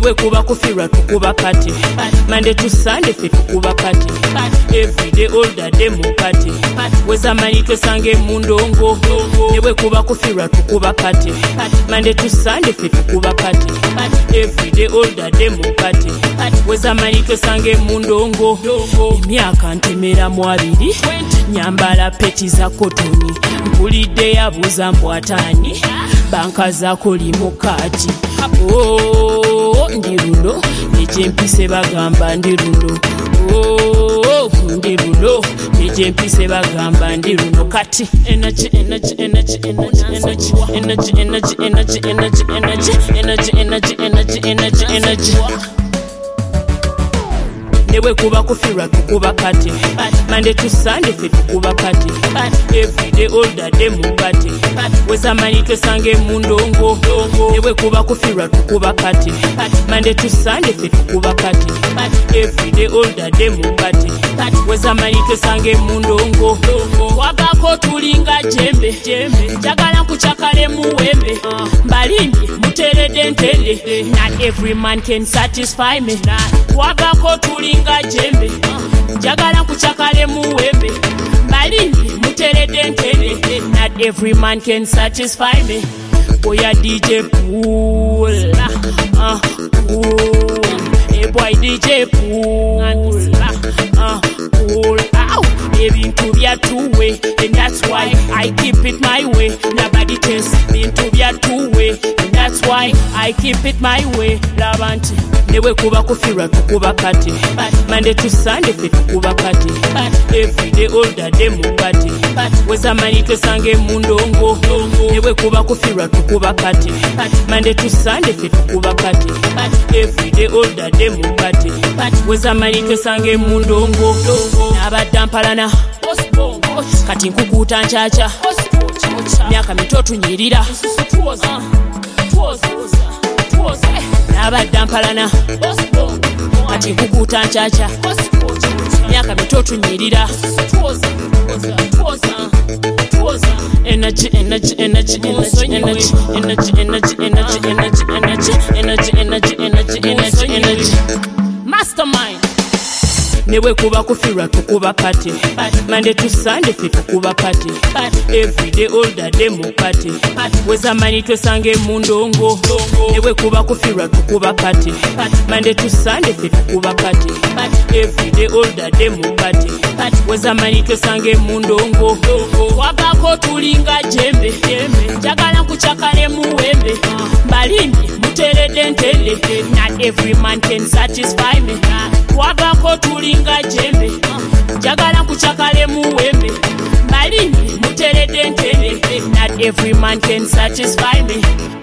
newe kuba kufirwa tukuba party. Monday to Sunday fe tukuba party. Every day all the day mu party. Weza mani twesange mundongo. Newe kuba kufirwa tukuba party. Monday to Sunday fe tukuba party. Every day all the day mu party. Weza mani twesange mundongo. Emyaka ntemera mu abiri. Nyambala peti za kotoni. Mpulidde yabuuza mbwatani. Banka zako limu kati. Oh, ndi luno. Nije mpise bagamba ndi luno. Oh, ndi luno. Nije mpise bagamba ndi luno. Kati energy, energy, energy, energy, energy, energy, energy, energy, energy, energy, energy, energy, energy, energy, energy. Newe kuba kufirwa tukuba party. Monday to Sunday fe tukuba party. Every day all the day mu party. Weza mani twesange mundongo. Newe kuba kufirwa tukuba party. Monday to Sunday fe tukuba party. Every day all the day mu party. Weza mani twesange mundongo. Wabako tulinga jembe. Njagala kuchakale muwembe. Mbalimbi muterede ntende. Not every man can satisfy me. Wabako tulinga jembe. Njagala kuchakale muwembe. Mbalimbi muterede ntende. Not every man can satisfy me. Boya DJ Pool. Pool. Hey boy DJ Pool. Pool. Ow. Ebintu bya two-way, and that's why I keep it my way. Nobody tests bintu bya two-way, and that's why I keep it my way. Labanti newe kuba kufirwa tukuba party. Monday to Sunday fe tukuba party. Every day all the day mu party. Weza mani twesange mundongo. Newe kuba kufirwa tukuba party. Monday to Sunday fe tukuba party. Every day all the day mu party. Weza mani twesange mundongo. Nabadampalana kati nkukuta nchacha. Myaka mitoto nyirira. Nabadampalana kati nkukuta nchacha. Myaka mitoto nyirira. Energy, energy, energy, energy, energy, energy, energy, energy, energy, energy, energy, energy, energy, energy, energy. Mastermind. Newe kuba kufirwa tukuba party. Monday to Sunday fe tukuba party. Every day all the day mu party. Weza mani twesange mundongo. Newe kuba kufirwa tukuba party. Monday to Sunday fe tukuba party. Every day all the day mu party. Weza mani twesange mundongo. Wabako tulinga jembe. Njagala kuchakale muwembe. Mbalimbi muterede ntende. Not every man can satisfy me. Wabako tulinga jembe. Njagala kuchakale muwembe. Mbalimbi muterede ntende. Not every man can satisfy me.